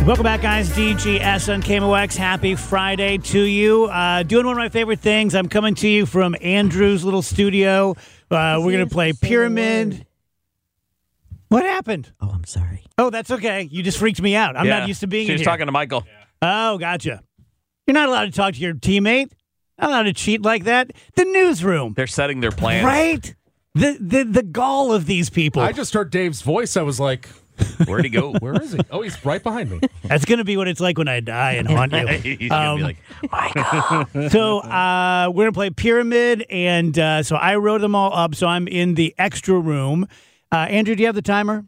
Welcome back, guys. DGS on KMOX. Happy Friday to you. Doing one of my favorite things. I'm coming to you from Andrew's little studio. We're going to play Pyramid. What happened? Oh, I'm sorry. Oh, that's okay. You just freaked me out. I'm not used to being in here. She's talking to Michael. Oh, gotcha. You're not allowed to talk to your teammate. Not allowed to cheat like that. The newsroom. They're setting their plans. Right? The gall of these people. I just heard Dave's voice. I was like, Where'd he go? where is he? Oh, he's right behind me. That's going to be what it's like when I die and haunt you. He's going to be like, Michael. So we're going to play Pyramid, and so I wrote them all up, so I'm in the extra room. Andrew, do you have the timer?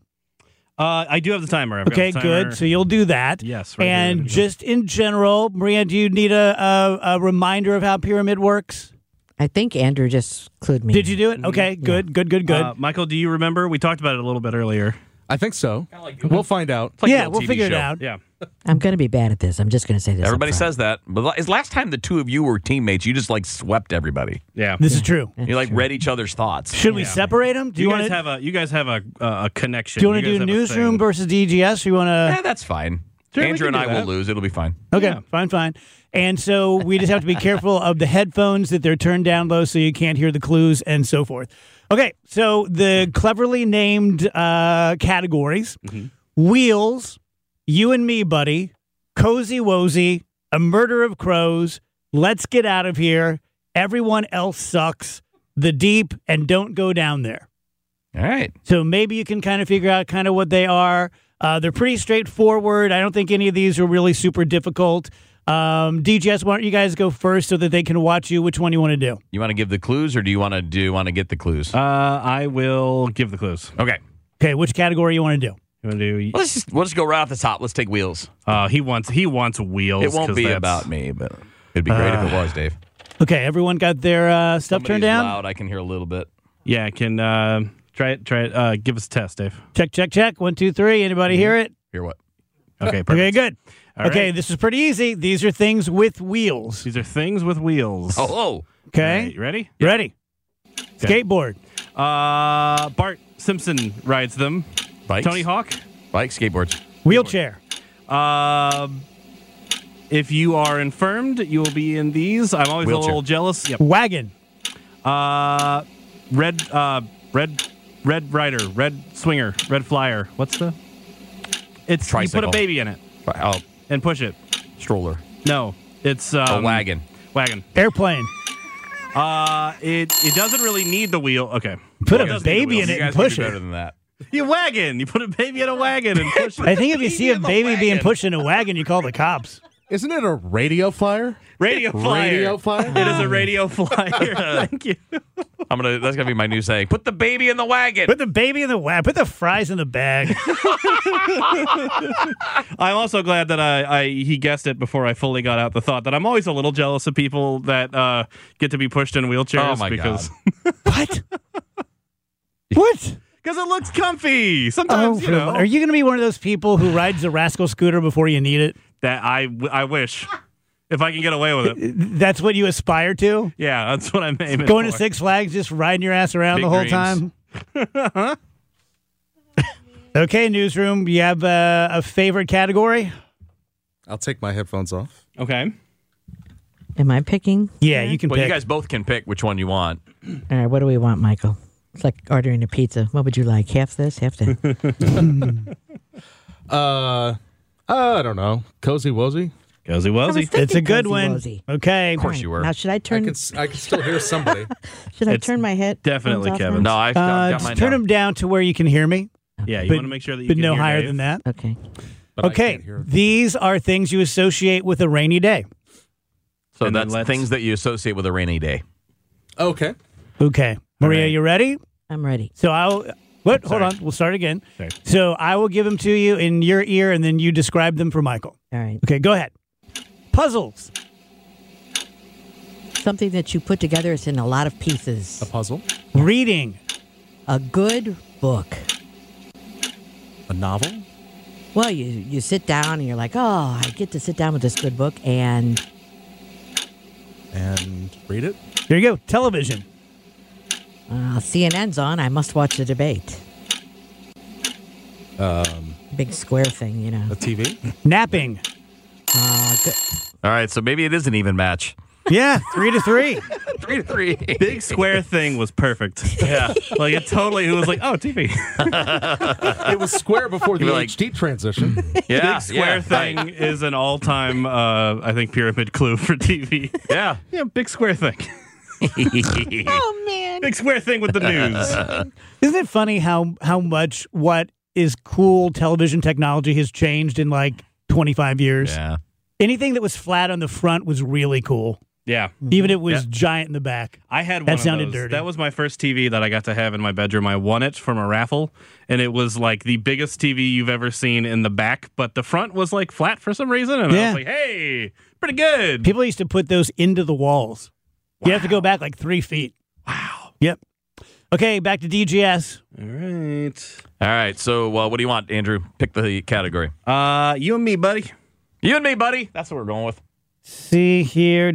I do have the timer. I've got Okay, the timer. good. So you'll do that. Yes. Right And here. just in general, Maria, do you need a reminder of how Pyramid works? I think Andrew just clued me. Did you do it? Okay, good. Michael, do you remember? We talked about it a little bit earlier. I think so. We'll find out. Like Yeah, the we'll TV figure it show. out. Yeah. I'm going to be bad at this. I'm just going to say this. Everybody up front. says that. But last time the two of you were teammates, you just like swept everybody. Yeah. This is true. You like read each other's thoughts. Should we separate them? You guys have a connection. Do you want to guys do have a newsroom thing. versus DGS? Or you want to? Yeah, that's fine. Sure, we Andrew can and do I will that. lose. It'll be fine. Okay, Yeah. fine. And so we just have to be careful of the headphones that they're turned down low so you can't hear the clues and so forth. Okay, so the cleverly named categories: Wheels, You and Me, Buddy, Cozy Wozy, A Murder of Crows, Let's Get Out of Here, Everyone Else Sucks, The Deep, and Don't Go Down There. All right. So maybe you can kind of figure out kind of what they are. They're pretty straightforward. I don't think any of these are really super difficult. DGS, why don't you guys go first so that they can watch you? Which one you want to do? You want to give the clues, or do you want to get the clues? I will give the clues. Okay. Okay, which category you want to do? You want to do? We'll just go right off the top. Let's take wheels. He wants wheels. It won't 'cause be that's- about me, but it'd be great if it was, Dave. Okay, everyone got their stuff Somebody's turned down? loud. I can hear a little bit. Yeah. Can try it. Give us a test, Dave. Check. 1, 2, 3. Anybody hear it? Hear what? Okay. Perfect. Okay, good. All Okay, right. this is pretty easy. These are things with wheels. These are things with wheels. Oh. Okay? All right, you ready? Ready? Okay. Skateboard. Bart Simpson rides them. Bikes? Tony Hawk. Bike, skateboards. Wheelchair. If you are infirmed, you will be in these. I'm always Wheelchair. a little jealous. Yep. Wagon. Red rider, red swinger, red flyer. What's the? It's you Tricycle. put a baby in it Oh, and push it. stroller. No, it's A wagon. Wagon. Airplane. It doesn't really need the wheel. Okay. Put It a doesn't need the baby wheel. in You it guys and can push do better it. than that. You wagon. You put a baby in a wagon and push it. I think if you see a in the baby being wagon. pushed in a wagon, you call the cops. Isn't it a radio flyer? Radio flyer. Radio flyer? It is a radio flyer. Thank you. That's gonna be my new saying. Put the baby in the wagon. Put the baby in the wagon. Put the fries in the bag. I'm also glad that he guessed it before I fully got out the thought that I'm always a little jealous of people that get to be pushed in wheelchairs. Oh, my because What? What? Because it looks comfy. Sometimes, you know. Are you going to be one of those people who rides the rascal scooter before you need it? That I wish. If I can get away with it. That's what you aspire to? Yeah, that's what I'm aiming Going to for. Six Flags, just riding your ass around Big the whole dreams. time? Okay, newsroom, you have a favorite category? I'll take my headphones off. Okay. Am I picking? Yeah, you can Well, pick. you guys both can pick which one you want. All right, what do we want, Michael? It's like ordering a pizza. What would you like? Half this, half that? I don't know. Cozy Wozy? Cozy Wozy. It's a good one. Okay. Of course you were. Now, should I turn? I can still hear somebody. Should I It's turn my head? definitely off Kevin. now? No, I've got Just mine turn down. them down to where you can hear me, Yeah, you but- want to make sure that you but can no hear higher Dave. than that. Okay. But I Okay, can't hear. these are things you associate with a rainy day. So And then that's let's- things that you associate with a rainy day. Okay. Okay. Maria, right. you ready? I'm ready. So I'll... What? Hold Sorry. on. We'll start again. Sorry. So I will give them to you in your ear, and then you describe them for Michael. All right. Okay, go ahead. Puzzles. Something that you put together. It's in a lot of pieces. A puzzle. Reading. A good book. A novel. Well, you sit down and you're like, oh, I get to sit down with this good book and And read it. Here you go. Television. CNN's on. I must watch the debate. Big square thing, you know. A TV? Napping. Good. All right, so maybe it is an even match. Yeah, 3-3. 3-3. Big square thing was perfect. Yeah. Like it was like, oh, TV. It was square before the You're like- HD transition. Yeah. Big square thing is an all-time, I think, pyramid clue for TV. Yeah. Yeah, big square thing. Oh, man. Big square thing with the news. Isn't it funny how much what is cool television technology has changed in like 25 years? Yeah. Anything that was flat on the front was really cool. Yeah. Even if it was giant in the back. I had one That of sounded those. dirty. That was my first TV that I got to have in my bedroom. I won it from a raffle, and it was like the biggest TV you've ever seen in the back, but the front was like flat for some reason, and I Yeah. was like, hey, pretty good. People used to put those into the walls. You have to go back like 3 feet. Wow. Yep. Okay, back to DGS. All right. All right, so what do you want, Andrew? Pick the category. You and me, buddy. You and me, buddy. That's what we're going with. See here.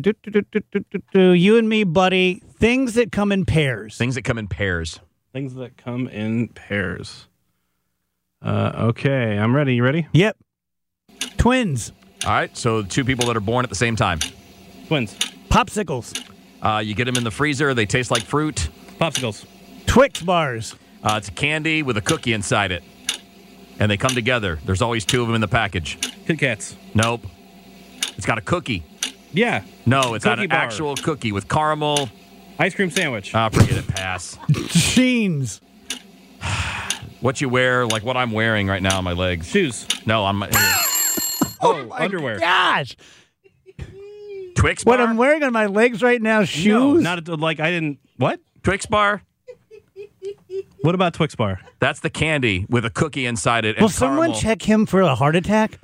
You and me, buddy. Things that come in pairs. Things that come in pairs. Things that come in pairs. Okay, I'm ready. You ready? Yep. Twins. All right, so two people that are born at the same time. Twins. Popsicles. You get them in the freezer. They taste like fruit. Popsicles. Twix bars. It's a candy with a cookie inside it. And they come together. There's always two of them in the package. Kit Kats. Nope. It's got a cookie. Yeah. No, it's got Cookie an bar. actual cookie with caramel. Ice cream sandwich. Forget it. Pass. Jeans. What you wear, like what I'm wearing right now on my legs. Shoes. No, on my Underwear. Gosh. Twix bar. What I'm wearing on my legs right now, No, shoes. like I didn't. What? Twix bar. What about Twix bar? That's the candy with a cookie inside it. And Will someone caramel. check him for a heart attack?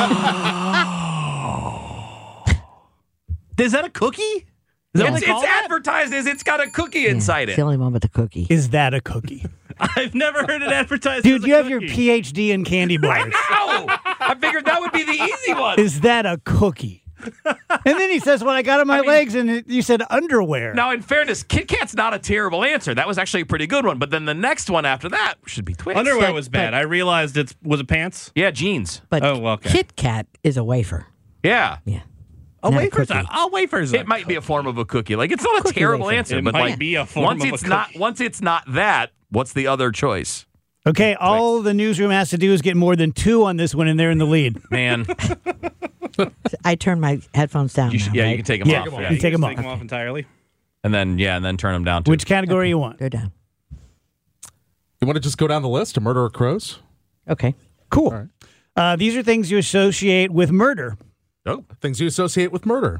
Is that a cookie? Is that what It's they call that? advertised as it's got a cookie inside It's the it. only one with the cookie. Is that a cookie? I've never heard it advertised. Dude, as a you have your cookie. PhD in candy bars. Ow! I figured that would be the easy one. Is that a cookie? And then he says, "What I got on my legs," and you said underwear. Now, in fairness, Kit Kat's not a terrible answer. That was actually a pretty good one. But then the next one after that should be Twix. Underwear But- was bad. but- I realized was it pants? Yeah, jeans. But Oh, well, okay. Kit Kat is a wafer. Yeah. Yeah. Oh, Not a wafers. cookie. Oh, wafers. It might be a form of a cookie. Like, it's not a Cookie terrible wafer. answer. It but might like, be a form once of a it's not, cookie. once it's not that, what's the other choice? Okay, all the newsroom has to do is get more than 2 on this one, and they're in the lead. Man, I turn my headphones down. you now, yeah, right? you can take them Yeah. off. You Yeah. take them off. Take them off entirely. And then turn them down too. Which category you want? They're down. You want to just go down the list to murder or crows? Okay. Cool. All These are things you associate with murder. Oh, Things you associate with murder.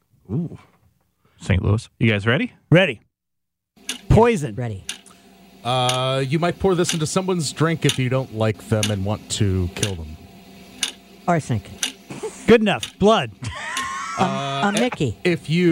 St. Louis. You guys ready? Ready? Poison. Ready. You might pour this into someone's drink if you don't like them and want to kill them. Arsenic. Good enough. Blood. A Mickey. If you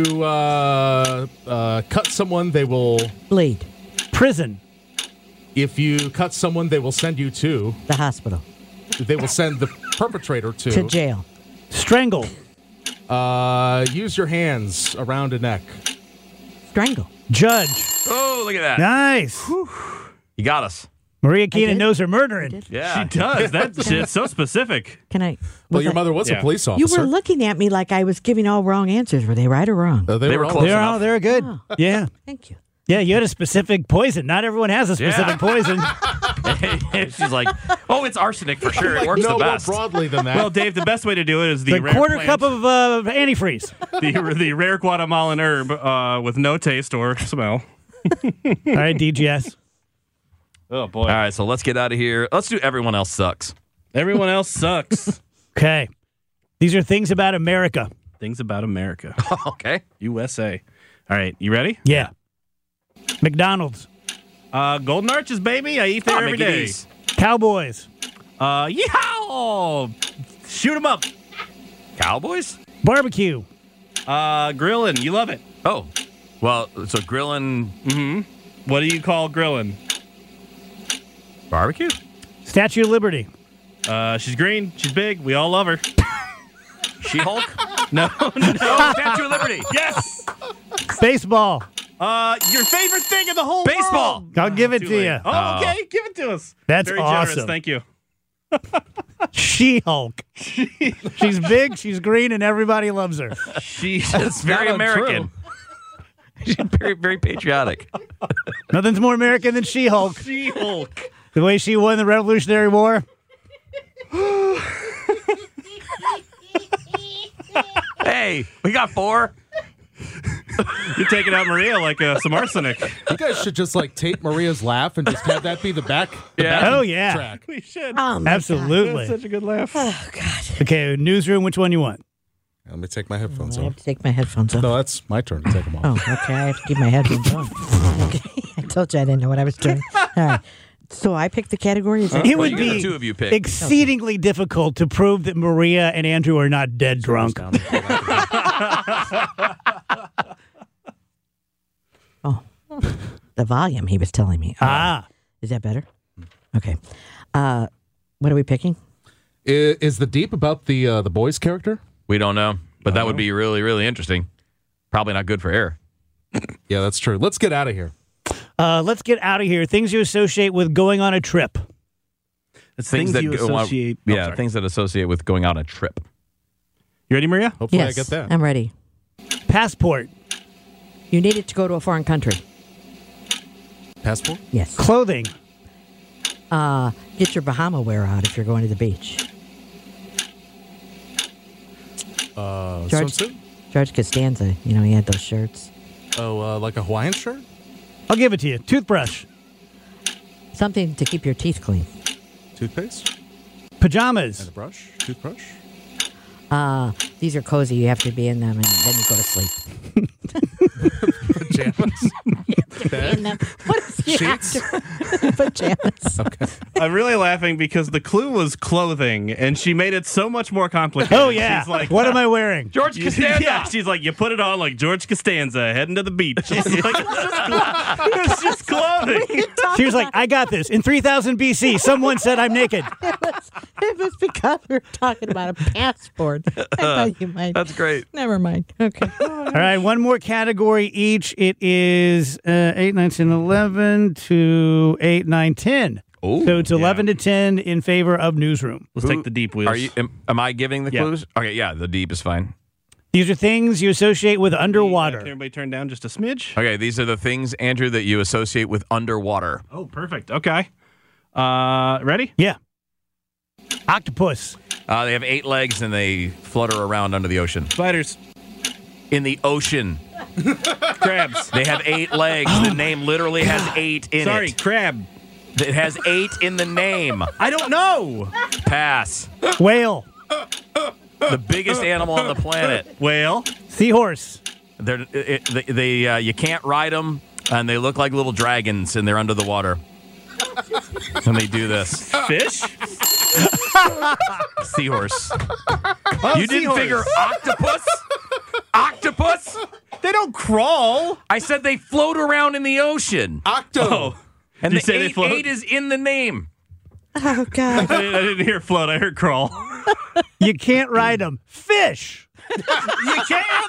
cut someone, they will. Bleed. Prison. If you cut someone, they will send you to. The hospital. They will send the perpetrator To jail. Strangle. Use your hands around a neck. Strangle. Judge. Oh, look at that. Nice. You got us. Maria I Keenan did? knows her murdering. did? Yeah. She does. That's shit's so specific. Can I? Well, was your I- mother was Yeah. a police You officer. were looking at me like I was giving all wrong answers. Were they right or wrong? They were all- close. They're they're good. Oh. Yeah. Thank you. Yeah, you had a specific poison. Not everyone has a specific poison. She's like, oh, it's arsenic for sure. It Like, works no the more best. broadly than that. Well, Dave, the best way to do it is the The rare quarter plant, cup of antifreeze. the rare Guatemalan herb with no taste or smell. All right, DGS. Oh boy! All right, so let's get out of here. Let's do Everyone Else Sucks. Everyone else sucks. Okay. These are things about America. Things about America, Okay. USA. All right, you ready? Yeah. McDonald's. Golden Arches, baby. I eat there every Mickey day. D's. Cowboys. Yeehaw! Shoot 'em up. Cowboys? Barbecue. Grilling. You love it. Oh. Well, so grilling What do you call grilling? barbecue? Statue of Liberty. She's green. She's big. We all love her. She-Hulk? No, no. Oh, Statue of Liberty. Yes. Baseball. Your favorite thing in the whole Baseball. world. I'll give it Too to late. you. Oh, okay. Give it to us. That's Very generous. awesome. Thank you. She-Hulk. She's big, she's green, and everybody loves her. It's very not American. She's very, very patriotic. Nothing's more American than She-Hulk. She-Hulk. The way she won the Revolutionary War. Hey, we got 4. You're taking out Maria like some arsenic. You guys should just like tape Maria's laugh and just have that be the back. Oh, yeah. Track. We should. Oh, my Absolutely. Such a good laugh. Oh, God. Okay, newsroom, which one you want? Let me take my headphones I off. have to take my headphones off. No, that's my turn to take them off. Oh, okay. I have to keep my headphones on. Okay. I told you I didn't know what I was doing. All right. So I picked the category? Is that It Well, would you got be the 2 of you pick. exceedingly difficult to prove that Maria and Andrew are not dead drunk. Oh, the volume he was telling me. Ah. Is that better? Okay. What are we picking? Is the deep about the boys character? We don't know, but that would be really, really interesting. Probably not good for air. Yeah, that's true. Let's get out of here. Let's get out of here. Things you associate with going on a trip. It's things that you go on- associate. yeah, things that associate with going on a trip. You ready, Maria? Hopefully Yes, I get that. I'm ready. Passport. You need it to go to a foreign country. Passport? Yes. Clothing. Get your Bahama wear out if you're going to the beach. Swimsuit? George Costanza, you know, he had those shirts. Oh, like a Hawaiian shirt? I'll give it to you. Toothbrush. Something to keep your teeth clean. Toothpaste? Pajamas. And a brush? Toothbrush? These are cozy. You have to be in them, and then you go to sleep. Pajamas? In them. What is the Sheets? actor? Pajamas. I'm really laughing because the clue was clothing, and she made it so much more complicated. Oh, yeah. She's like, what am I wearing? George Costanza. Yeah, she's like, you put it on like George Costanza heading to the beach. She's like, it's just clothing. She was like, I got this. In 3000 BC, someone said I'm naked. It was because we were talking about a passport. I thought you might. That's great. Never mind. Okay. All right, one more category each. It is 8, 9, 10, 11 to 8, 9, 10. Ooh, So it's 11 to 10 in favor of newsroom. Let's take the deep wheels. Are you? Am I giving the Yeah. clues? Okay, yeah, the deep is fine. These are things you associate with Can underwater. everybody turn down just a smidge? Okay, these are the things, Andrew, that you associate with underwater. Oh, perfect. Okay. Ready? Yeah. Octopus. They have 8 legs and they flutter around under the ocean. Spiders. In the ocean, Crabs. they have 8 legs. The name literally has 8 in Sorry, it. crab. It has 8 in the name. I don't know. Pass. Whale. The biggest animal on the planet. Whale. Seahorse. They you can't ride them, and they look like little dragons, and they're under the water. And they do this. Fish. Seahorse. Oh, You didn't seahorse. figure octopus? Octopus? They don't crawl. I said they float around in the ocean. Octo! Oh. And You the say they float? 8 is in the name. Oh, God. I didn't hear float. I heard crawl. You can't ride them. Fish. You can't.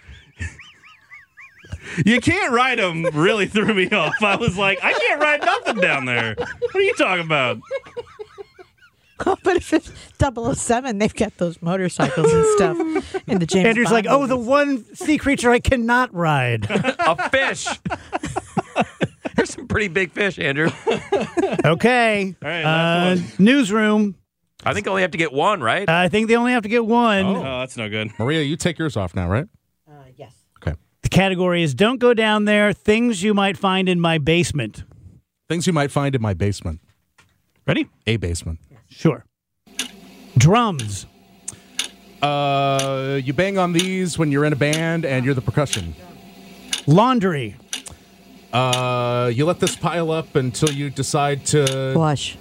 You can't ride them really threw me off. I was like, I can't ride nothing down there. What are you talking about? Oh, but if it's 007, they've got those motorcycles and stuff in the James Andrew's Bond like, oh, movies. the one sea creature I cannot ride. A fish. There's some pretty big fish, Andrew. Okay. All right, last one. Newsroom. I think I only have to get one, right? I think they only have to get one. Oh, that's no good. Maria, you take yours off now, right? Yes. Okay. The category is don't go down there. Things you might find in my basement. Things you might find in my basement. Ready? A basement. Sure. Drums. You bang on these when you're in a band and you're the percussion. Laundry. You let this pile up until you decide to. Wash.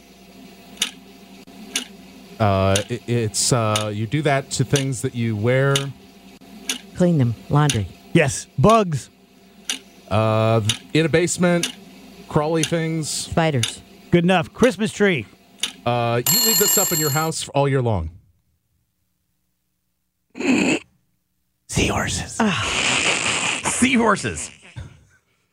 It's you do that to things that you wear. Clean them. Laundry. Yes. Bugs. In a basement, crawly things. Spiders. Good enough. Christmas tree. You leave this up in your house all year long. Seahorses. Seahorses.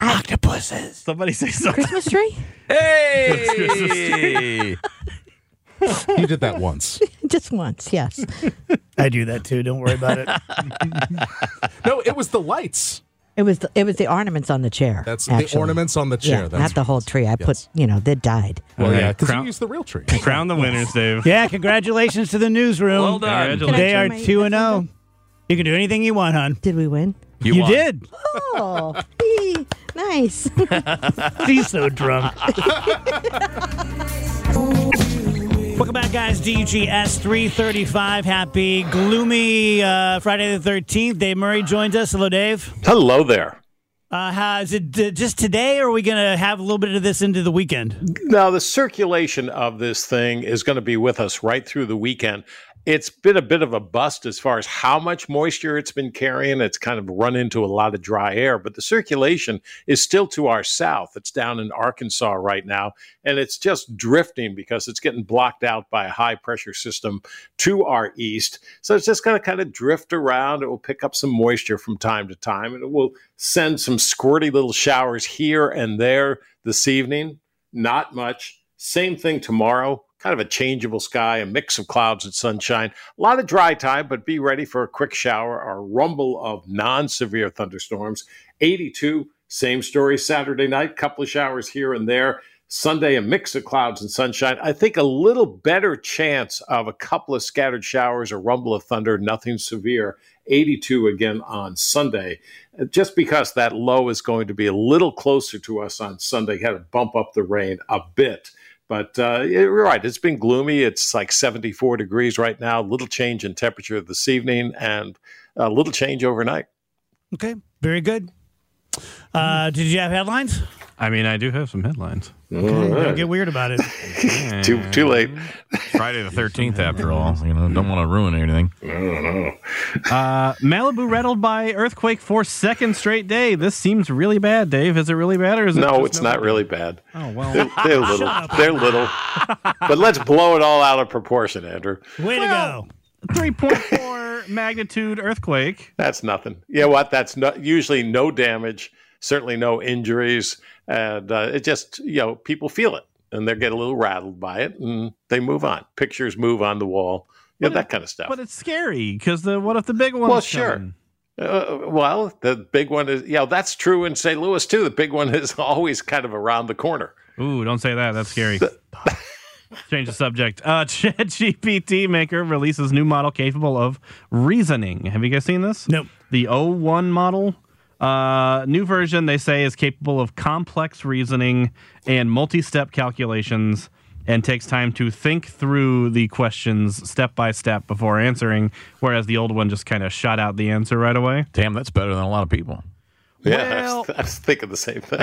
Octopuses. Somebody say something. Christmas tree? Hey! You did that once. Just once, yes. I do that too. Don't worry about it. No, it was the lights. It was the ornaments on the chair. That's actually. the ornaments on the chair. Yeah, That's not the whole tree. I put, they died. Well, All right, yeah, because crown- you used the real tree. Crown the winners, Dave. Yeah, congratulations to the newsroom. Well done. Congratulations. They Can I are turn my 2-0. headphones You can do anything you want, hon. Did we win? You won. did. Oh, nice. He's so drunk. Welcome back, guys. DGS 335. Happy gloomy Friday the 13th. Dave Murray joins us. Hello, Dave. Hello there. Is it just today, or are we going to have a little bit of this into the weekend? Now, the circulation of this thing is going to be with us right through the weekend. It's been a bit of a bust as far as how much moisture it's been carrying. It's kind of run into a lot of dry air, but the circulation is still to our south. It's down in Arkansas right now, and it's just drifting because it's getting blocked out by a high pressure system to our east. So it's just going to kind of drift around. It will pick up some moisture from time to time, and it will send some squirty little showers here and there this evening. Not much. Same thing tomorrow. Kind of a changeable sky, a mix of clouds and sunshine. A lot of dry time, but be ready for a quick shower or rumble of non-severe thunderstorms. 82, same story Saturday night, couple of showers here and there. Sunday, a mix of clouds and sunshine. I think a little better chance of a couple of scattered showers or rumble of thunder, nothing severe. 82 again on Sunday. Just because that low is going to be a little closer to us on Sunday, had to bump up the rain a bit. But you're right, it's been gloomy. It's like 74 degrees right now, little change in temperature this evening, and a little change overnight. Okay, very good. Did you have headlines? I mean, I do have some headlines. Don't get weird about it. Too late. Friday the 13th, after all. Don't want to ruin anything. Malibu rattled by earthquake for second straight day. This seems really bad, Dave. Is it really bad, or is it? No, just it's not really bad. Oh well. They're little. They're little. But let's blow it all out of proportion, Andrew. Way to go. 3.4 magnitude earthquake. That's nothing. You know what? That's not usually no damage, certainly no injuries. And it just, people feel it and they get a little rattled by it and they move on. Pictures move on the wall, that kind of stuff. But it's scary because what if the big one? Well, sure. The big one is, that's true in St. Louis too. The big one is always kind of around the corner. Ooh, don't say that. That's scary. Change the subject. ChatGPT maker releases new model capable of reasoning. Have you guys seen this? Nope. The O1 model. New version, they say, is capable of complex reasoning and multi-step calculations and takes time to think through the questions step by step before answering, whereas the old one just kind of shot out the answer right away. Damn, that's better than a lot of people. Yeah, Well- I was thinking the same thing.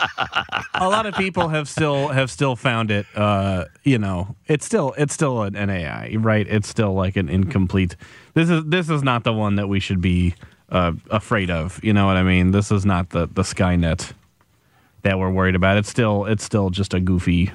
A lot of people have still found it. It's still an AI, right? It's still like an incomplete. This is not the one that we should be afraid of. You know what I mean? This is not the Skynet that we're worried about. It's still just a goofy,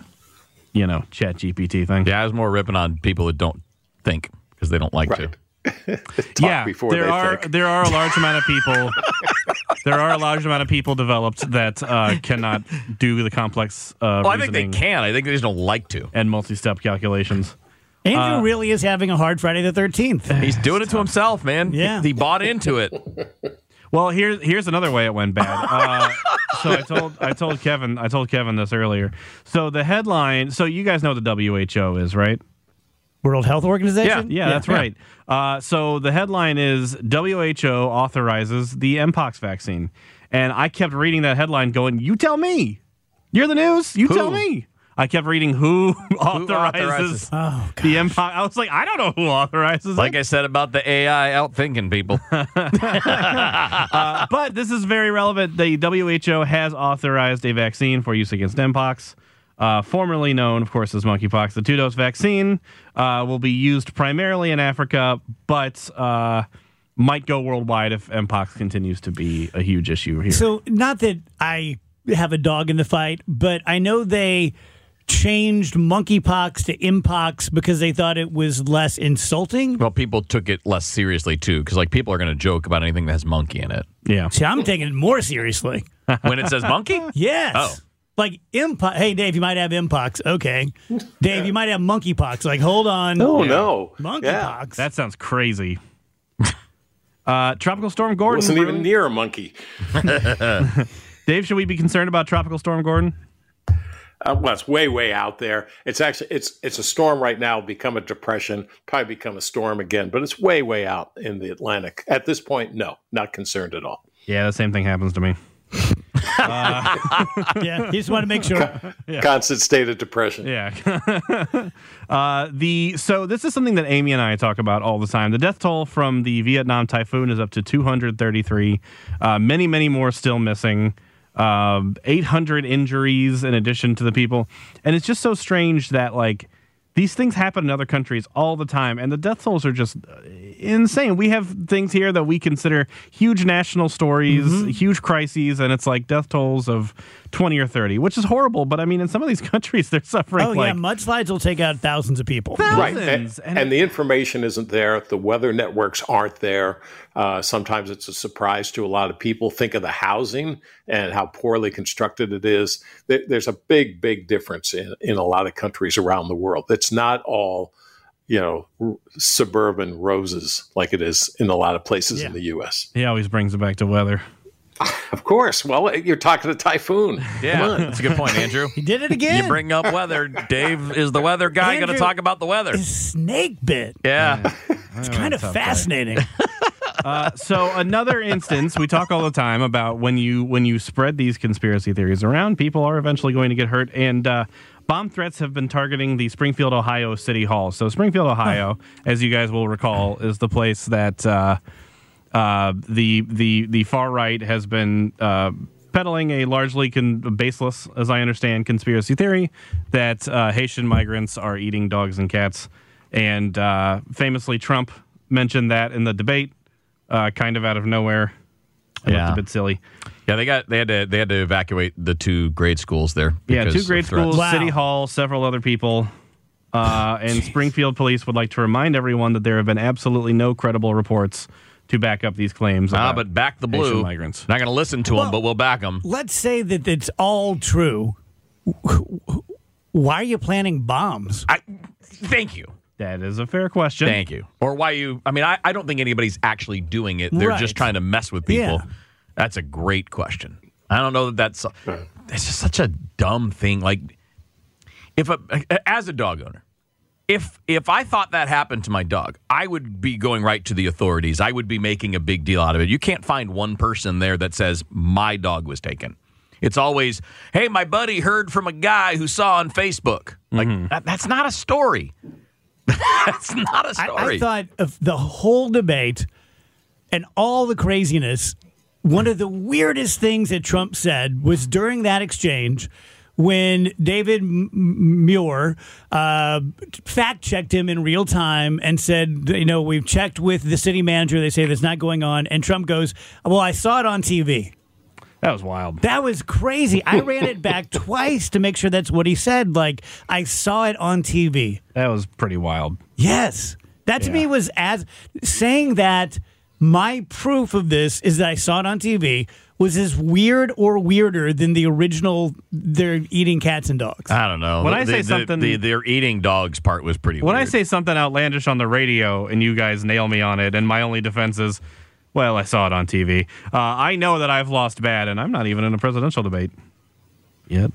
ChatGPT thing. Yeah, I was more ripping on people that don't think because they don't like to. Talk before there they are think. there are a large amount of people. There are a large amount of people developed that cannot do the complex Well, I think they reasoning can. I think they just don't like to. and multi-step calculations. Andrew really is having a hard Friday the 13th. He's doing it to himself, man. Yeah. He bought into it. Well, here's another way it went bad. So I told Kevin this earlier. So the headline. So you guys know what the WHO is, right? World Health Organization? Yeah, that's right. So the headline is WHO authorizes the Mpox vaccine, and I kept reading that headline, going, "You tell me. You're the news. You tell me." I kept reading who authorizes Oh, God. the Mpox. I was like, I don't know who authorizes Like it. I said about the AI outthinking people. But this is very relevant. The WHO has authorized a vaccine for use against Mpox, formerly known, of course, as monkeypox. The 2-dose vaccine will be used primarily in Africa, but might go worldwide if Mpox continues to be a huge issue here. So, not that I have a dog in the fight, but I know they changed monkeypox to Mpox because they thought it was less insulting. Well, people took it less seriously, too, because people are going to joke about anything that has monkey in it. Yeah. See, I'm taking it more seriously. When it says monkey? Yes. Oh. Like mpox. Hey, Dave, you might have mpox. Okay. Dave, you might have monkeypox. Like, hold on. Oh, no. Monkeypox. That sounds crazy. Tropical Storm Gordon. Wasn't even near a monkey. Dave, should we be concerned about Tropical Storm Gordon? Well, it's way, way out there. It's actually it's a storm right now. Become a depression, probably become a storm again. But it's way, way out in the Atlantic at this point. No, not concerned at all. Yeah, the same thing happens to me. Yeah, you just want to make sure. Constant state of depression. Yeah. So this is something that Amy and I talk about all the time. The death toll from the Vietnam typhoon is up to 233. Many, many more still missing. 800 injuries in addition to the people. And it's just so strange that, like, these things happen in other countries all the time, and the death tolls are just insane. We have things here that we consider huge national stories, huge crises, and it's like death tolls of 20 or 30, which is horrible. But I mean, in some of these countries, they're suffering. Oh, yeah, mudslides will take out thousands of people. Right. Thousands. And the information isn't there. The weather networks aren't there. Sometimes it's a surprise to a lot of people. Think of the housing and how poorly constructed it is. There's a big, big difference in a lot of countries around the world. It's not all, suburban roses like it is in a lot of places in the U.S. He always brings it back to weather. Of course. Well, you're talking a typhoon. Yeah, that's a good point, Andrew. He did it again. You bring up weather. Dave is the weather guy. Going to Andrew talk about the weather. is snake bit. Yeah. It's kind of fascinating. So another instance, we talk all the time about when you spread these conspiracy theories around, people are eventually going to get hurt. And bomb threats have been targeting the Springfield, Ohio City Hall. So Springfield, Ohio, as you guys will recall, is the place that the far right has been peddling a largely baseless, as I understand, conspiracy theory that Haitian migrants are eating dogs and cats. And famously, Trump mentioned that in the debate, kind of out of nowhere. It looked a bit silly. Yeah, they had to evacuate the 2 grade schools there. Yeah, 2 because grade of threats. schools, Wow. City Hall, several other people. And Springfield police would like to remind everyone that there have been absolutely no credible reports to back up these claims. But back the Haitian blue. migrants. Not going to listen to them, but we'll back them. Let's say that it's all true. Why are you planting bombs? Thank you. That is a fair question. Thank you. Or why you... I mean, I don't think anybody's actually doing it. They're Right. just trying to mess with people. Yeah. That's a great question. I don't know that that's... It's just such a dumb thing. Like, as a dog owner, if I thought that happened to my dog, I would be going right to the authorities. I would be making a big deal out of it. You can't find one person there that says, my dog was taken. It's always, hey, my buddy heard from a guy who saw on Facebook. Like, that's not a story. That's not a story. I thought of the whole debate and all the craziness. One of the weirdest things that Trump said was during that exchange when David Muir fact-checked him in real time and said, we've checked with the city manager. They say that's not going on. And Trump goes, well, I saw it on TV. That was wild. That was crazy. I ran it back twice to make sure that's what he said. Like, I saw it on TV. That was pretty wild. Yes. That to me was as saying that my proof of this is that I saw it on TV was as weird or weirder than the original they're eating cats and dogs. I don't know. When I say something- they're eating dogs part was pretty When weird. I say something outlandish on the radio and you guys nail me on it, and my only defense is, well, I saw it on TV. I know that I've lost bad, and I'm not even in a presidential debate yet.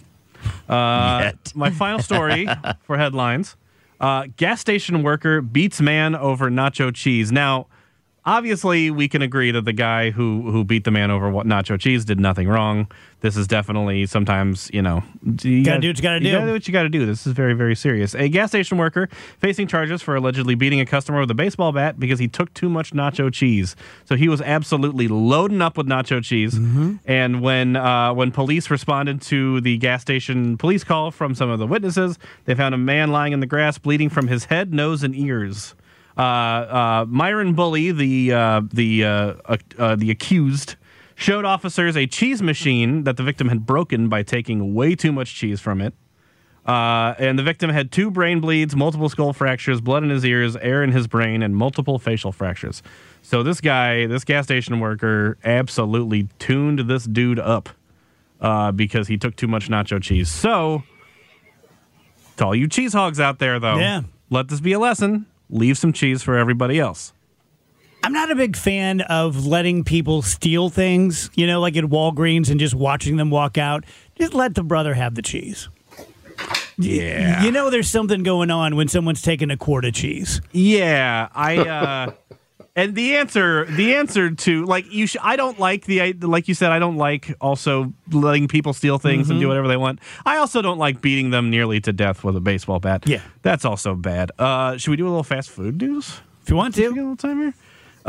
My final story for headlines. Gas station worker beats man over nacho cheese. Now, obviously, we can agree that the guy who beat the man over nacho cheese did nothing wrong. This is definitely sometimes, you gotta do what you gotta do. You gotta do what you gotta do. This is very, very serious. A gas station worker facing charges for allegedly beating a customer with a baseball bat because he took too much nacho cheese. So he was absolutely loading up with nacho cheese. And when police responded to the gas station police call from some of the witnesses, they found a man lying in the grass bleeding from his head, nose, and ears. Myron Bully, the accused, showed officers a cheese machine that the victim had broken by taking way too much cheese from it. And the victim had 2 brain bleeds, multiple skull fractures, blood in his ears, air in his brain, and multiple facial fractures. So this gas station worker, absolutely tuned this dude up. because he took too much nacho cheese. So, to all you cheese hogs out there, though, Yeah. let this be a lesson. Leave some cheese for everybody else. I'm not a big fan of letting people steal things, like at Walgreens and just watching them walk out. Just let the brother have the cheese. Yeah. There's something going on when someone's taking a quart of cheese. Yeah, and the answer to I don't like like you said, I don't like also letting people steal things and do whatever they want. I also don't like beating them nearly to death with a baseball bat. Yeah. That's also bad. Should we do a little fast food news? If you want We got a to. little time here.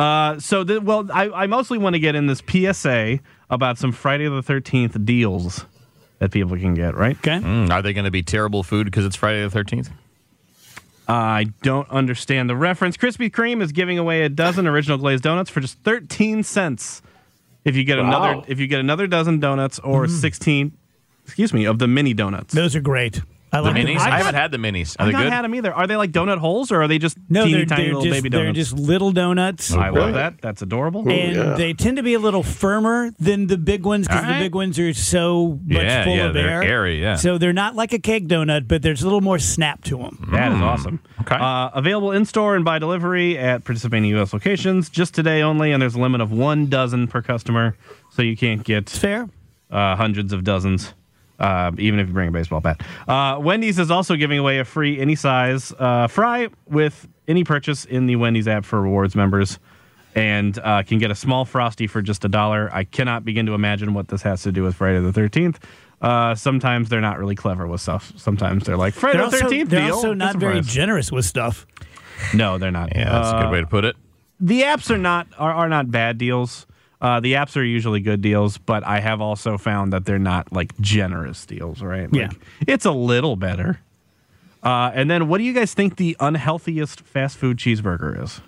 I mostly want to get in this PSA about some Friday the 13th deals that people can get, right? Okay. Are they going to be terrible food because it's Friday the 13th? I don't understand the reference. Krispy Kreme is giving away a dozen original glazed donuts for just 13 cents. If you get another dozen donuts or 16, of the mini donuts. Those are great. I The like minis? them. I haven't had the minis. Are I've they not good? had them either. Are they like donut holes or are they just No, teeny they're tiny little just, baby they're donuts? just little donuts. I really? love that. That's adorable. And they tend to be a little firmer than the big ones because the All right. big ones are so much full of they're air. airy, yeah. So they're not like a cake donut, but there's a little more snap to them. That is awesome. Okay. Available in store and by delivery at participating U.S. locations just today only, and there's a limit of 1 dozen per customer, so you can't get Fair. hundreds of dozens, even if you bring a baseball bat. Wendy's is also giving away a free any size fry with any purchase in the Wendy's app for rewards members, and can get a small Frosty for just $1. I cannot begin to imagine what this has to do with Friday the 13th. Sometimes they're not really clever with stuff. Sometimes they're like, Friday the 13th They're deal. also not very Surprise. generous with stuff. No, they're not. Yeah, that's a good way to put it. The apps are not bad deals. The apps are usually good deals, but I have also found that they're not like generous deals, right? Yeah. It's a little better. And then what do you guys think the unhealthiest fast food cheeseburger is?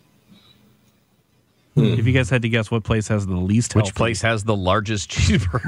If you guys had to guess what place has the least Which healthy. place has the largest cheeseburger?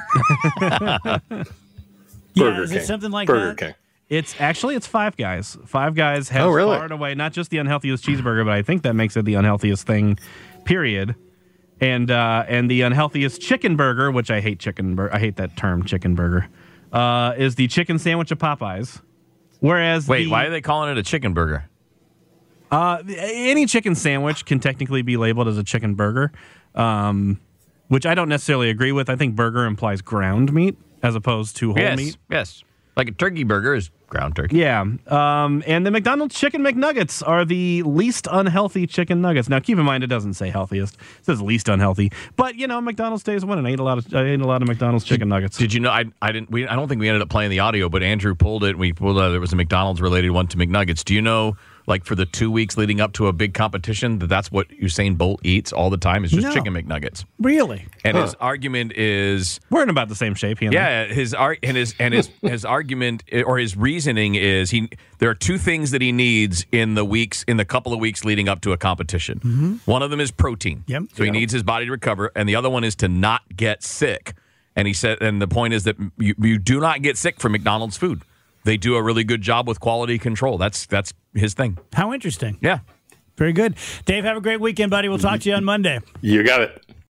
Burger is King. it something like Burger that? King. It's Five Guys. Five Guys has Oh, really? far and away not just the unhealthiest cheeseburger, but I think that makes it the unhealthiest thing, period. And the unhealthiest chicken burger, which I hate I hate that term, chicken burger, is the chicken sandwich at Popeyes. Whereas Wait, why are they calling it a chicken burger? any chicken sandwich can technically be labeled as a chicken burger, which I don't necessarily agree with. I think burger implies ground meat as opposed to whole meat. Yes. Like a turkey burger is ground turkey. Yeah. And the McDonald's Chicken McNuggets are the least unhealthy chicken nuggets. Now, keep in mind, it doesn't say healthiest. It says least unhealthy. But, you know, McDonald's stays winning. I ate a lot of McDonald's chicken nuggets. Did you know? I don't think we ended up playing the audio, but Andrew pulled it. We pulled there was a McDonald's related one to McNuggets. Do you know, like for the 2 weeks leading up to a big competition, that's what Usain Bolt eats all the time is just No. chicken McNuggets. Really? And his argument is, We're in about the same shape, he and I. yeah, his argument or his reasoning is there are two things that he needs in the couple of weeks leading up to a competition. Mm-hmm. One of them is protein. Yep. So he needs his body to recover, and the other one is to not get sick. And he said, and the point is that you do not get sick from McDonald's food. They do a really good job with quality control. That's his thing. How interesting. Yeah. Very good. Dave, have a great weekend, buddy. We'll talk to you on Monday. You got it.